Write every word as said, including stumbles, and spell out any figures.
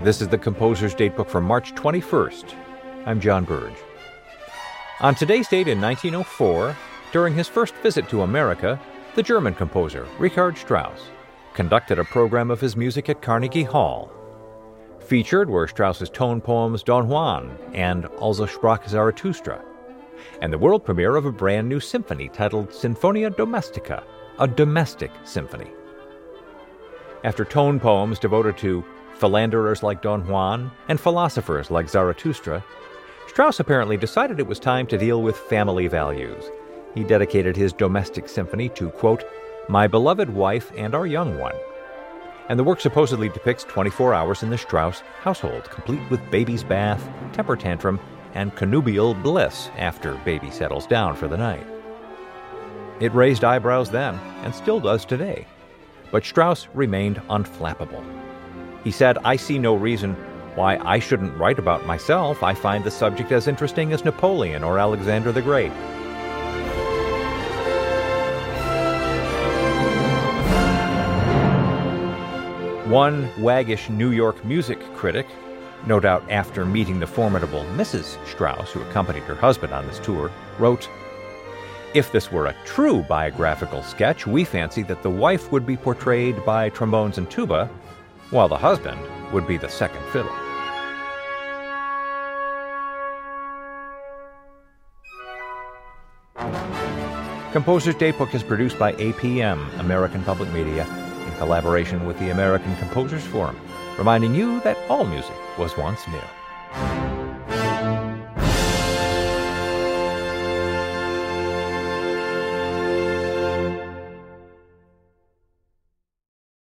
This is the Composer's Datebook for March twenty-first. I'm John Burge. On today's date in nineteen oh four, during his first visit to America, the German composer Richard Strauss conducted a program of his music at Carnegie Hall. Featured were Strauss's tone poems Don Juan and Also sprach Zarathustra, and the world premiere of a brand new symphony titled Sinfonia Domestica, a domestic symphony. After tone poems devoted to philanderers like Don Juan and philosophers like Zarathustra, Strauss apparently decided it was time to deal with family values. He dedicated his domestic symphony to, quote, "my beloved wife and our young one." And the work supposedly depicts twenty-four hours in the Strauss household, complete with baby's bath, temper tantrum, and connubial bliss after baby settles down for the night. It raised eyebrows then, and still does today. But Strauss remained unflappable. He said, "I see no reason why I shouldn't write about myself. I find the subject as interesting as Napoleon or Alexander the Great." One waggish New York music critic, no doubt after meeting the formidable Missus Strauss, who accompanied her husband on this tour, wrote, "If this were a true biographical sketch, we fancy that the wife would be portrayed by trombones and tuba, while the husband would be the second fiddle." Composer's Datebook is produced by A P M, American Public Media, in collaboration with the American Composers Forum, reminding you that all music was once new.